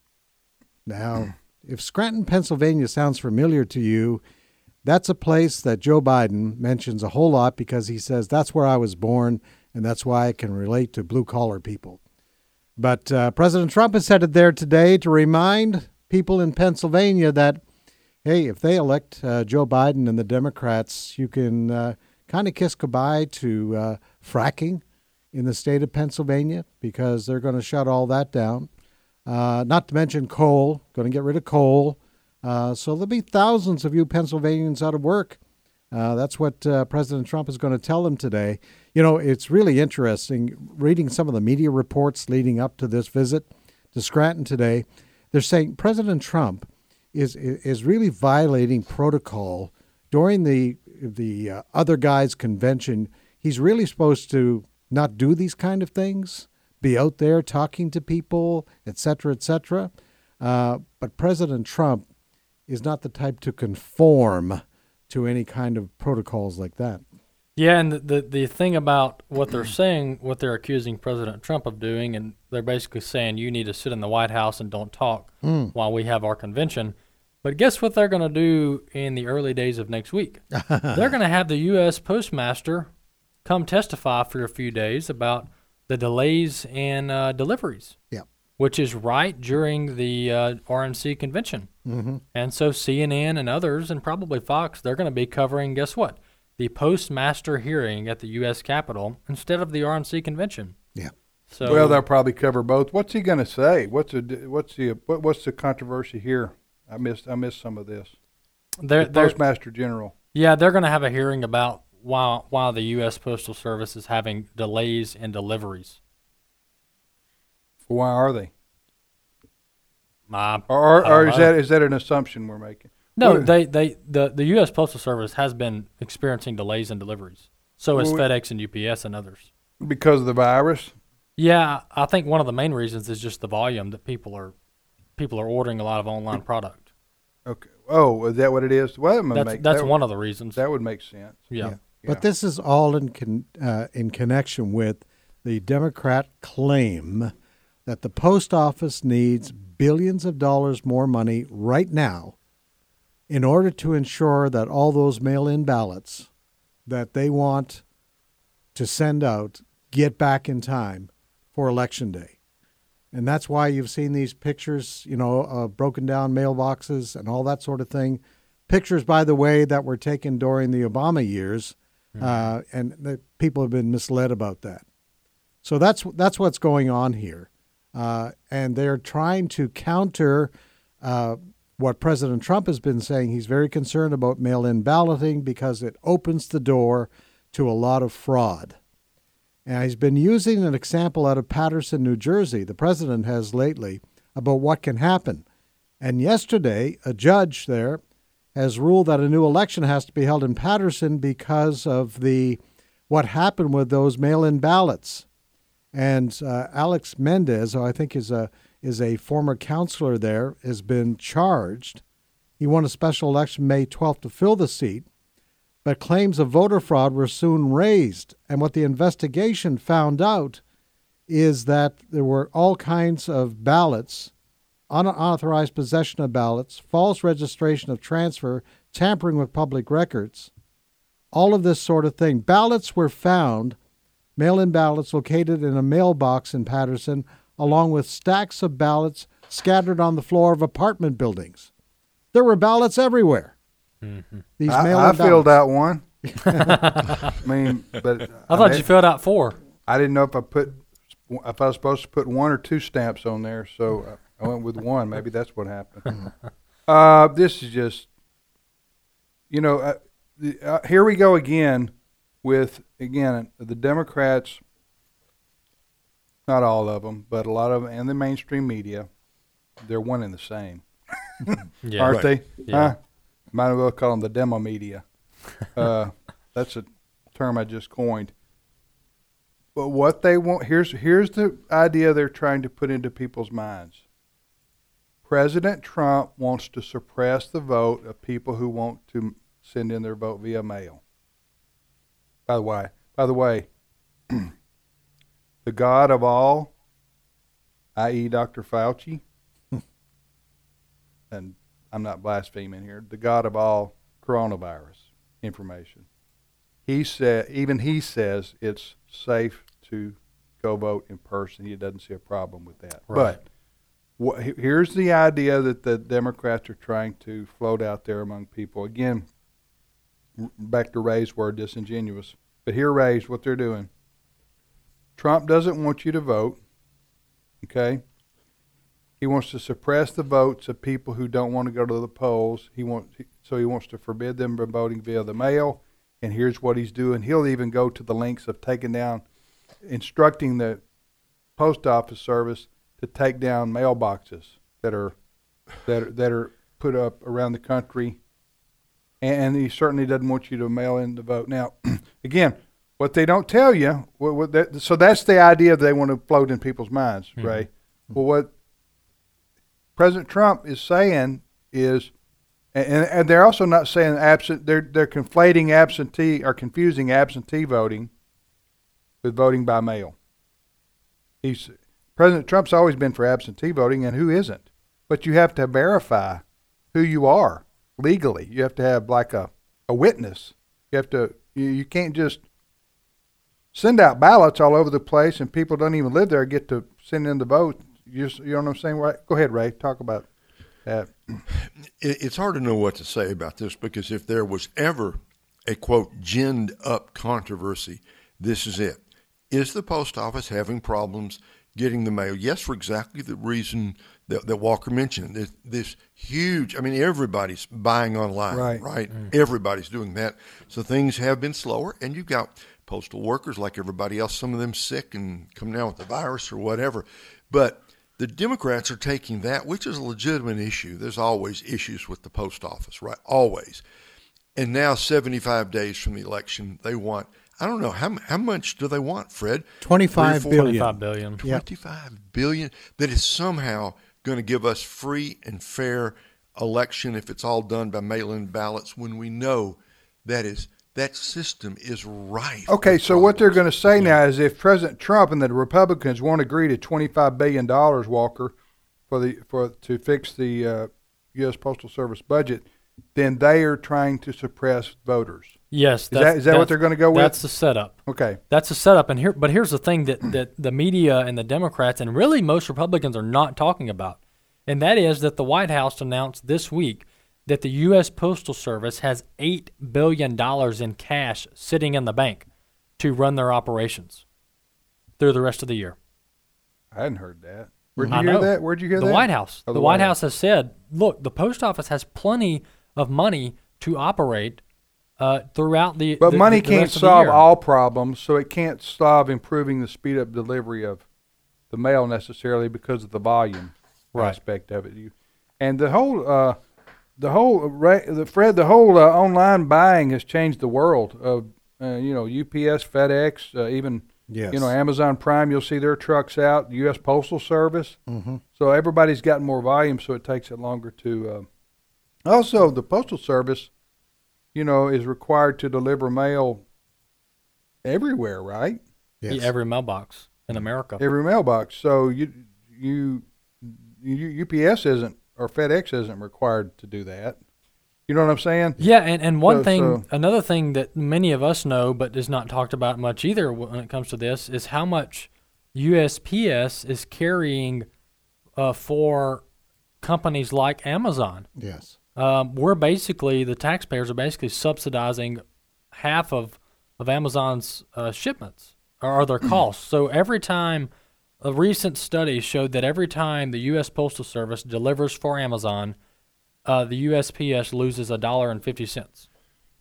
Now, if Scranton, Pennsylvania sounds familiar to you, that's a place that Joe Biden mentions a whole lot because he says that's where I was born and that's why I can relate to blue-collar people. But uh, President Trump is headed there today to remind people in Pennsylvania that, hey, if they elect uh, Joe Biden and the Democrats, you can uh, kind of kiss goodbye to uh, fracking in the state of Pennsylvania because they're going to shut all that down. Uh, not to mention coal, going to get rid of coal. Uh, so there'll be thousands of you Pennsylvanians out of work. Uh, that's what uh, President Trump is going to tell them today. You know, it's really interesting reading some of the media reports leading up to this visit to Scranton today. They're saying President Trump is is really violating protocol during the the uh, other guy's convention. He's really supposed to not do these kind of things, be out there talking to people, et cetera, et cetera. Uh, but President Trump is not the type to conform to any kind of protocols like that. Yeah, and the, the the thing about what they're saying, what they're accusing President Trump of doing, and they're basically saying you need to sit in the White House and don't talk mm. while we have our convention. But guess what they're going to do in the early days of next week? They're going to have the U S Postmaster come testify for a few days about the delays in uh, deliveries. Yeah. Which is right during the uh, R N C convention. Mm-hmm. And so C N N and others, and probably Fox, they're going to be covering, guess what? The postmaster hearing at the U S Capitol instead of the R N C convention. Yeah. So well, they'll probably cover both. What's he going to say? What's the what's the what, what's the controversy here? I missed I missed some of this. They're, the they're, Postmaster General. Yeah, they're going to have a hearing about why why the U S Postal Service is having delays in deliveries. Why are they? Uh, or or, or is that is that an assumption we're making? No, what? they, they the, the U S Postal Service has been experiencing delays in deliveries. So has well, FedEx and U P S and others. Because of the virus? Yeah, I think one of the main reasons is just the volume that people are people are ordering a lot of online product. Okay. Oh, is that what it is? Well, that that's make, that's that one would, of the reasons. That would make sense. Yeah. yeah. yeah. But this is all in con, uh, in connection with the Democrat claim that the post office needs billions of dollars more money right now in order to ensure that all those mail-in ballots that they want to send out get back in time for Election Day. And that's why you've seen these pictures, you know, uh, broken down mailboxes and all that sort of thing. Pictures, by the way, that were taken during the Obama years, mm-hmm. uh, and the people have been misled about that. So that's that's what's going on here. Uh, and they're trying to counter uh, what President Trump has been saying. He's very concerned about mail-in balloting because it opens the door to a lot of fraud. And he's been using an example out of Paterson, New Jersey, the president has lately, about what can happen. And yesterday, a judge there has ruled that a new election has to be held in Paterson because of the what happened with those mail-in ballots. And uh, Alex Mendez, who I think is a is a former counselor there, has been charged. He won a special election May twelfth to fill the seat, but claims of voter fraud were soon raised. And what the investigation found out is that there were all kinds of ballots, unauthorized possession of ballots, false registration of transfer, tampering with public records, all of this sort of thing. Ballots were found, mail-in ballots located in a mailbox in Paterson, along with stacks of ballots scattered on the floor of apartment buildings. There were ballots everywhere. Mm-hmm. These I, mail-in I ballots. filled out one. I mean, but I thought I you filled out four. I didn't know if I put if I was supposed to put one or two stamps on there, so I went with one. Maybe that's what happened. uh, this is just, you know, uh, the, uh, here we go again with again the Democrats. Not all of them, but a lot of them, and the mainstream media. They're one and the same, yeah, aren't right. they? Yeah. Huh? Might as well call them the demo media. Uh, that's a term I just coined. But what they want, here's here's the idea they're trying to put into people's minds. President Trump wants to suppress the vote of people who want to send in their vote via mail. By the way, by the way, the God of all, that is. Doctor Fauci, and I'm not blaspheming here, the God of all coronavirus information. He said, even he says it's safe to go vote in person. He doesn't see a problem with that. Right. But what, here's the idea that the Democrats are trying to float out there among people. Again, back to Ray's word, disingenuous. But here, Ray's, what they're doing. Trump doesn't want you to vote, okay? He wants to suppress the votes of people who don't want to go to the polls. He wants, so he wants to forbid them from voting via the mail. And here's what he's doing. He'll even go to the lengths of taking down, instructing the post office service to take down mailboxes that are that are, that are put up around the country. And he certainly doesn't want you to mail in the vote. Now, again, what they don't tell you, what, what that, so that's the idea they want to float in people's minds, mm-hmm. Ray. Well, what President Trump is saying is, and, and they're also not saying absent. They're they're conflating absentee or confusing absentee voting with voting by mail. He's President Trump's always been for absentee voting, and who isn't? But you have to verify who you are legally. You have to have like a, a witness. You have to. You, you can't just send out ballots all over the place, and people don't even live there get to send in the vote. You, just, you know what I'm saying? Right? Go ahead, Ray. Talk about that. It's hard to know what to say about this because if there was ever a, quote, ginned up controversy, this is it. Is the post office having problems getting the mail? Yes, for exactly the reason that, that Walker mentioned. This, this huge, I mean, everybody's buying online, right? right? Mm. Everybody's doing that. So things have been slower, and you've got postal workers like everybody else, some of them sick and coming down with the virus or whatever. But the Democrats are taking that, which is a legitimate issue. There's always issues with the post office, right? Always. And now seventy-five days from the election, they want, I don't know, how how much do they want, Fred? twenty-five billion. twenty-five billion. twenty-five yep. billion that is somehow going to give us free and fair election if it's all done by mail-in ballots when we know that is that system is rife. Okay, so what they're going to say now is if President Trump and the Republicans won't agree to twenty-five billion dollars, Walker, for the for to fix the uh, U S Postal Service budget, then they are trying to suppress voters. Yes, Is that's, that is that what that's- they're going to go with? That's the setup. Okay. That's the setup, and here, but here's the thing that that the media and the Democrats and really most Republicans are not talking about, and that is that the White House announced this week that the U S Postal Service has eight billion dollars in cash sitting in the bank to run their operations through the rest of the year. I hadn't heard that. Where'd you I hear know. that? Where'd you hear the that? White House. Oh, the, White House. has said, look, the post office has plenty of money to operate uh, throughout the But the, money the, the can't rest of the solve year. all problems, so it can't solve improving the speed up delivery of the mail necessarily because of the volume Right. aspect of it. You, and the whole, uh, the whole, ra- the Fred, the whole uh, online buying has changed the world of, uh, you know, U P S, FedEx, uh, even, Yes. you know, Amazon Prime. You'll see their trucks out. U S Postal Service. Mm-hmm. So everybody's gotten more volume, so it takes it longer to. Uh, also, the Postal Service, you know, is required to deliver mail everywhere, right? Yeah, every mailbox in America. Every mailbox. So you, you, you U P S isn't or FedEx isn't required to do that. You know what I'm saying? Yeah, and, and one So- thing, so- another thing that many of us know but is not talked about much either when it comes to this is how much U S P S is carrying uh, for companies like Amazon. Yes. Um, we're basically, the taxpayers are basically subsidizing half of, of Amazon's uh, shipments or, or their costs. So every time, a recent study showed that every time the U S Postal Service delivers for Amazon, uh, the U S P S loses a dollar and fifty cents.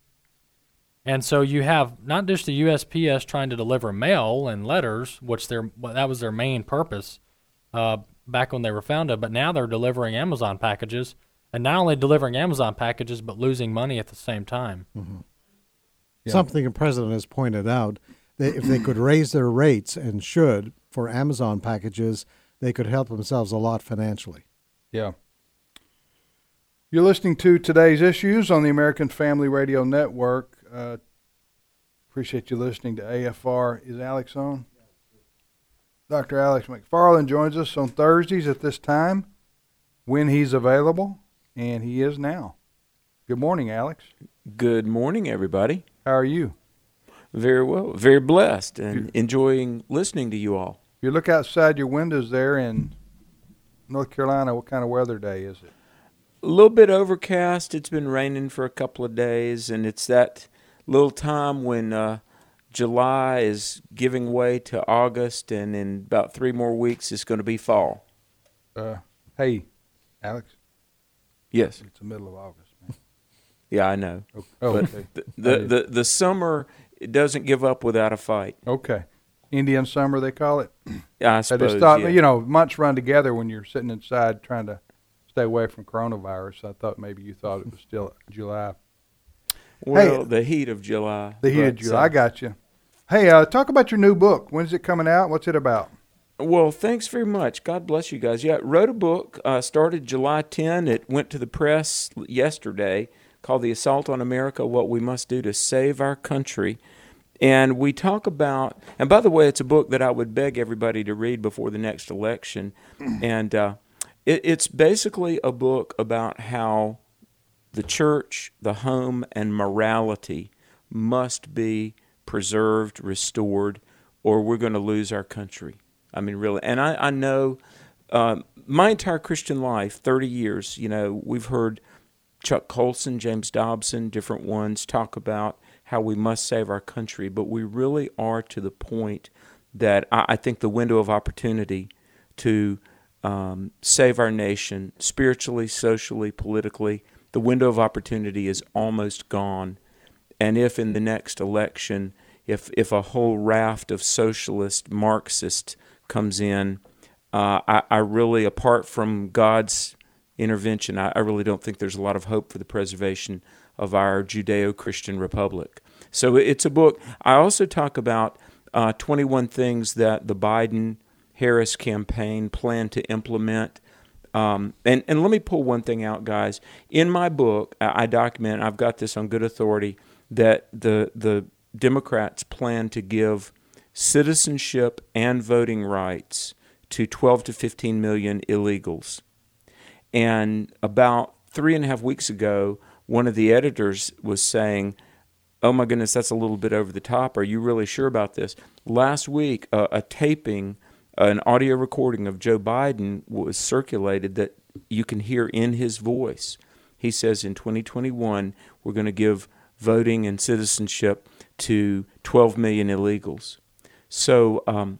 And so you have not just the U S P S trying to deliver mail and letters, which their well, that was their main purpose uh, back when they were founded, but now they're delivering Amazon packages, and not only delivering Amazon packages, but losing money at the same time. Mm-hmm. Yeah. Something the president has pointed out, that if they could raise their rates, and should, for Amazon packages, they could help themselves a lot financially. Yeah. You're listening to Today's Issues on the American Family Radio Network. Uh, appreciate you listening to A F R. Is Alex on? Doctor Alex McFarland joins us on Thursdays at this time when he's available, and he is now. Good morning, Alex. Good morning, everybody. How are you? Very well. Very blessed and enjoying listening to you all. If you look outside your windows there in North Carolina, what kind of weather day is it? A little bit overcast. It's been raining for a couple of days, and it's that little time when uh, July is giving way to August, and in about three more weeks, it's going to be fall. Uh, hey, Alex. Yes. It's the middle of August, man. Yeah, I know. Oh, oh, but okay. the, the, the, the summer, it doesn't give up without a fight. Okay. Indian summer, they call it. Yeah, I I suppose, just thought, yeah. you know, months run together when you're sitting inside trying to stay away from coronavirus. I thought maybe you thought it was still July. Well, Hey, the heat of July. the heat of but, July. uh, I got you. Hey, uh, talk about your new book. When's it coming out? What's it about? Well, thanks very much. God bless you guys. Yeah, wrote a book, uh, started July tenth. It went to the press yesterday, called The Assault on America, What We Must Do to Save Our Country. And we talk about, and by the way, it's a book that I would beg everybody to read before the next election. And uh, it, it's basically a book about how the church, the home, and morality must be preserved, restored, or we're going to lose our country. I mean, really. And I, I know uh, my entire Christian life, thirty years, you know, we've heard Chuck Colson, James Dobson, different ones talk about how we must save our country, but we really are to the point that I, I think the window of opportunity to um, save our nation spiritually, socially, politically, the window of opportunity is almost gone. And if in the next election, if if a whole raft of socialist Marxists comes in, uh, I, I really, apart from God's intervention, I, I really don't think there's a lot of hope for the preservation of our Judeo-Christian republic. So it's a book. I also talk about uh, twenty-one things that the Biden-Harris campaign plan to implement. Um, and, and let me pull one thing out, guys. In my book, I, I document, I've got this on good authority, that the the Democrats plan to give citizenship and voting rights to twelve to fifteen million illegals. And about three and a half weeks ago, one of the editors was saying, oh my goodness, that's a little bit over the top. Are you really sure about this? Last week, uh, a taping, an audio recording of Joe Biden was circulated that you can hear in his voice. He says in twenty twenty-one, we're going to give voting and citizenship to twelve million illegals. So um,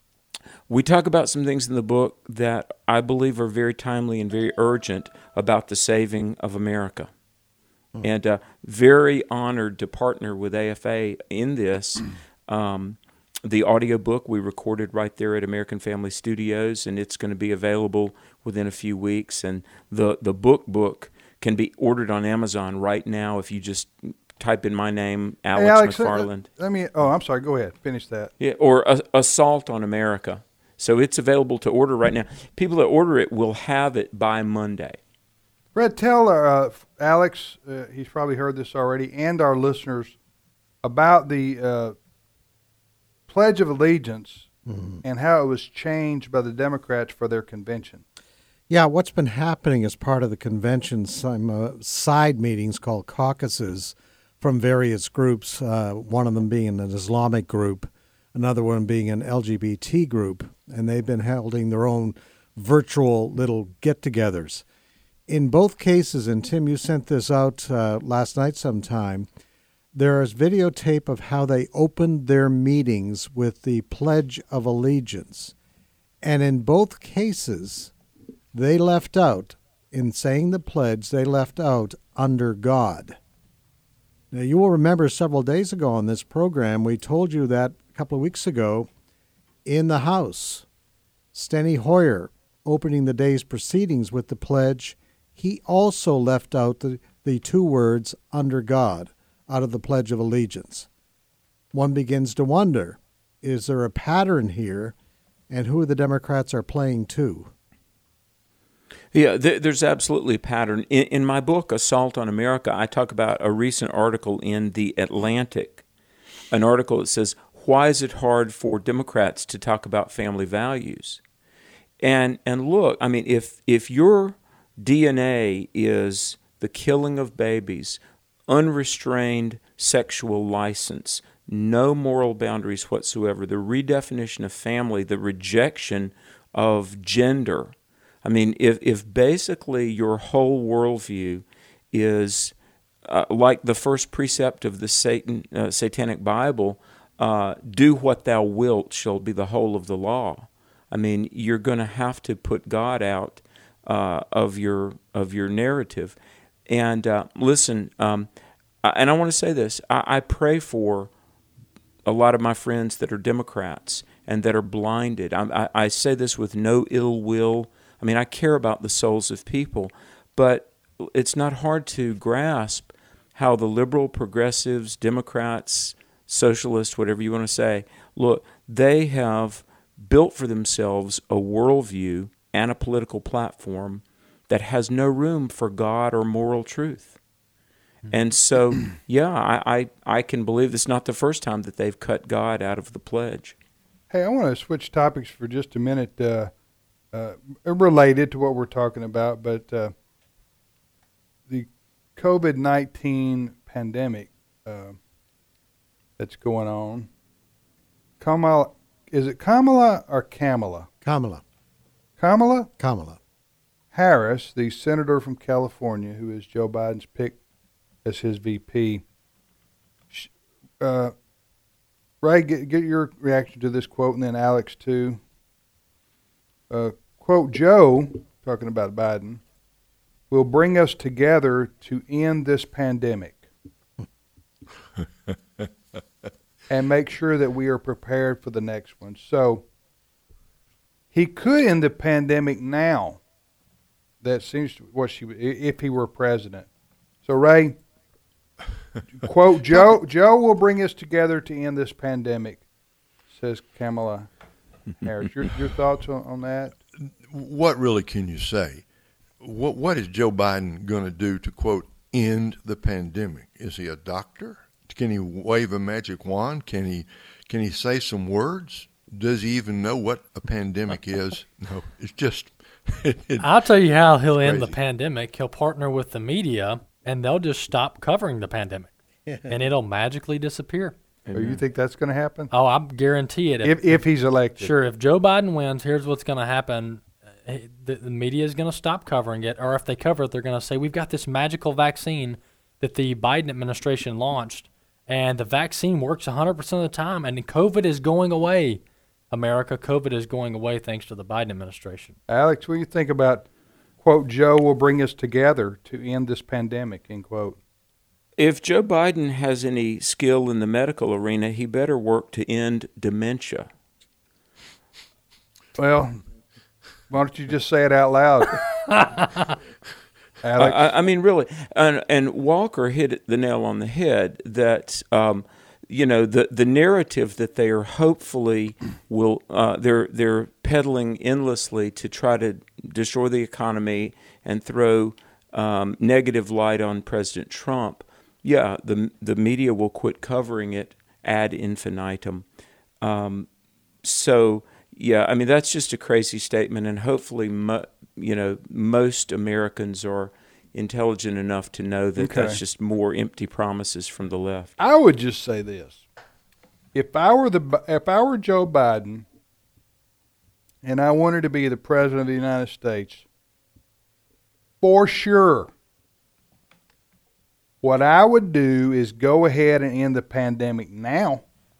we talk about some things in the book that I believe are very timely and very urgent about the saving of America. Mm. And uh, very honored to partner with A F A in this. Um, the audio book we recorded right there at American Family Studios, and it's going to be available within a few weeks. And the, the book book can be ordered on Amazon right now if you just type in my name, Alex, hey, Alex McFarland. Let me. Oh, I'm sorry. Go ahead. Finish that. Yeah, or uh, Assault on America. So it's available to order right now. People that order it will have it by Monday. Brett, tell uh, Alex, uh, he's probably heard this already, and our listeners about the uh, Pledge of Allegiance mm-hmm. and how it was changed by the Democrats for their convention. Yeah, what's been happening as part of the convention, some uh, side meetings called caucuses from various groups, uh, one of them being an Islamic group, another one being an L G B T group, and they've been holding their own virtual little get-togethers. In both cases, and Tim, you sent this out uh, last night sometime, there is videotape of how they opened their meetings with the Pledge of Allegiance. And in both cases, they left out, in saying the pledge, they left out under God. Now, you will remember several days ago on this program, we told you that a couple of weeks ago in the House, Steny Hoyer opening the day's proceedings with the pledge, he also left out the, the two words under God out of the Pledge of Allegiance. One begins to wonder, is there a pattern here, and who the Democrats are playing to? Yeah, th- there's absolutely a pattern. In, in my book, Assault on America, I talk about a recent article in The Atlantic, an article that says, why is it hard for Democrats to talk about family values? And and look, I mean, if if your D N A is the killing of babies, unrestrained sexual license, no moral boundaries whatsoever, the redefinition of family, the rejection of gender, I mean, if, if basically your whole worldview is uh, like the first precept of the Satan uh, Satanic Bible, uh, do what thou wilt shall be the whole of the law. I mean, you're going to have to put God out uh, of your of your narrative. And uh, listen, um, and I want to say this: I, I pray for a lot of my friends that are Democrats and that are blinded. I, I, I say this with no ill will. I mean, I care about the souls of people, but it's not hard to grasp how the liberal, progressives, Democrats, socialists, whatever you want to say, look, they have built for themselves a worldview and a political platform that has no room for God or moral truth. And so, yeah, I, I, I can believe it's not the first time that they've cut God out of the pledge. Hey, I want to switch topics for just a minute. Uh, Uh, related to what we're talking about, but uh, the COVID nineteen pandemic uh, that's going on. Kamala, is it Kamala or Kamala? Kamala. Kamala? Kamala. Harris, the senator from California, who is Joe Biden's pick as his V P. Uh, Ray, get, get your reaction to this quote, and then Alex, too. Uh, quote, Joe, talking about Biden, will bring us together to end this pandemic and make sure that we are prepared for the next one. So he could end the pandemic now. That seems to what she would, if he were president. So, Ray, quote, Joe, Joe will bring us together to end this pandemic, says Kamala Harris. Your, your thoughts on, on that? What really can you say? What What is Joe Biden going to do to, quote, end the pandemic? Is he a doctor? Can he wave a magic wand? Can he Can he say some words? Does he even know what a pandemic is? No, it's just... It, it, I'll tell you how he'll end the pandemic. He'll partner with the media, and they'll just stop covering the pandemic. and it'll magically disappear. So you think that's going to happen? Oh, I guarantee it. If, if he's elected. Sure, if Joe Biden wins, here's what's going to happen. The, the media is going to stop covering it, or if they cover it, they're going to say, we've got this magical vaccine that the Biden administration launched, and the vaccine works one hundred percent of the time, and COVID is going away. America, COVID is going away thanks to the Biden administration. Alex, what do you think about, quote, Joe will bring us together to end this pandemic, end quote? If Joe Biden has any skill in the medical arena, he better work to end dementia. Well, why don't you just say it out loud? Alex? I, I mean, really, and, and Walker hit the nail on the head that, um, you know, the, the narrative that they are hopefully will, uh, they're, they're peddling endlessly to try to destroy the economy and throw um, negative light on President Trump. Yeah, the the media will quit covering it ad infinitum. Um, so, yeah, I mean, that's just a crazy statement, and hopefully, mo- you know, most Americans are intelligent enough to know that Okay. that's just more empty promises from the left. I would just say this. If I were the if I were Joe Biden and I wanted to be the president of the United States, for sure, what I would do is go ahead and end the pandemic now,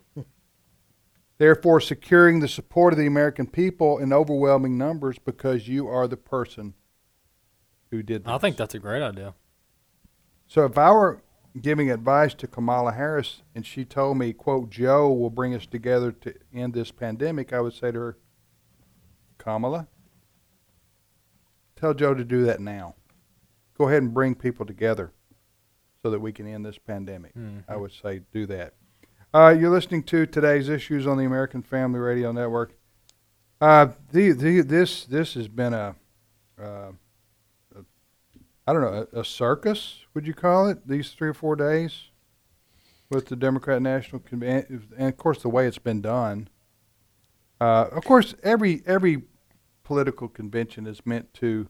therefore securing the support of the American people in overwhelming numbers because you are the person who did this. I think that's a great idea. So if I were giving advice to Kamala Harris and she told me, quote, Joe will bring us together to end this pandemic, I would say to her, Kamala, tell Joe to do that now. Go ahead and bring people together so that we can end this pandemic. Mm-hmm. I would say do that. Uh, you're listening to Today's Issues on the American Family Radio Network. Uh, the, the, this this has been a, uh, a I don't know, a, a circus, would you call it, these three or four days with the Democrat National Convention, and of course the way it's been done. Uh, of course, every every political convention is meant to,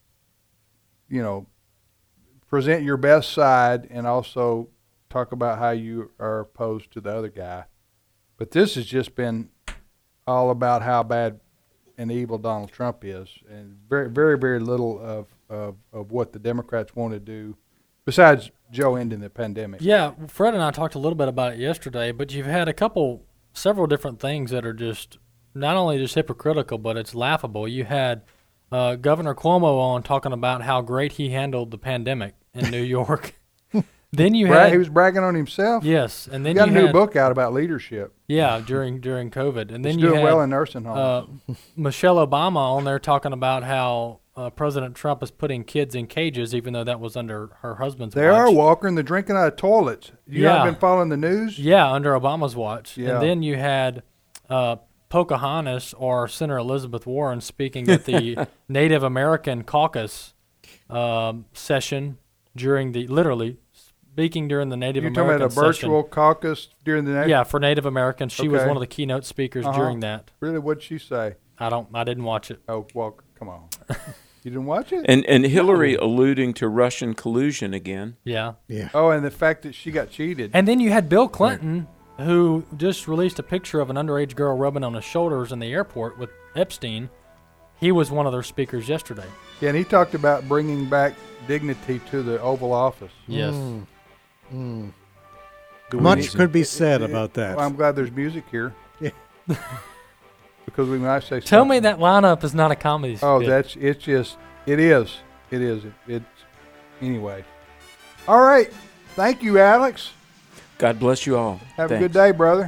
you know, present your best side and also talk about how you are opposed to the other guy. But this has just been all about how bad and evil Donald Trump is, and very, very, very little of, of, of what the Democrats want to do, besides Joe ending the pandemic. Yeah, Fred and I talked a little bit about it yesterday, but you've had a couple, several different things that are just not only just hypocritical, but it's laughable. You had uh, Governor Cuomo on talking about how great he handled the pandemic in New York. Then you Bra- had he was bragging on himself. Yes, and then he got you a new had, book out about leadership. Yeah, during during COVID, and then He's you doing had, well in nursing homes. Uh, Michelle Obama on there talking about how uh, President Trump is putting kids in cages, even though that was under her husband's They watch. are, Walker, and they're drinking out of toilets. You Yeah. not been following the news? Yeah, under Obama's watch. Yeah. And then you had uh, Pocahontas or Senator Elizabeth Warren speaking at the Native American caucus um, session during the, literally speaking during the Native You're American talking about a session. virtual caucus during the next? Yeah, for Native Americans. She was Okay. one of the keynote speakers Uh-huh. during that. Really, what'd she say? I don't. I didn't watch it. Oh, Walker, come on. You didn't watch it? And and Hillary alluding to Russian collusion again. Yeah. Yeah. Oh, and the fact that she got cheated. And then you had Bill Clinton, who just released a picture of an underage girl rubbing on his shoulders in the airport with Epstein. He was one of their speakers yesterday. Yeah, and he talked about bringing back dignity to the Oval Office. Yes. Mm. Mm. Do we Much need- could be said about that. Well, I'm glad there's music here. Yeah. Because we might say Tell something. me that lineup is not a comedy Oh, skit. that's it's just it is it is it, it's anyway. All right, thank you, Alex. God bless you all. Have Thanks. a good day, brother.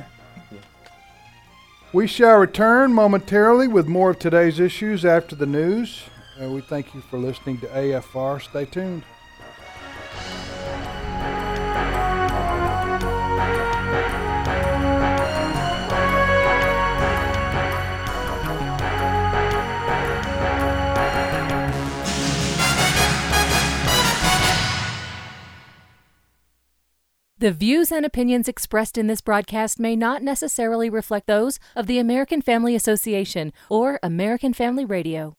We shall return momentarily with more of today's issues after the news. Uh, we thank you for listening to A F R. Stay tuned. The views and opinions expressed in this broadcast may not necessarily reflect those of the American Family Association or American Family Radio.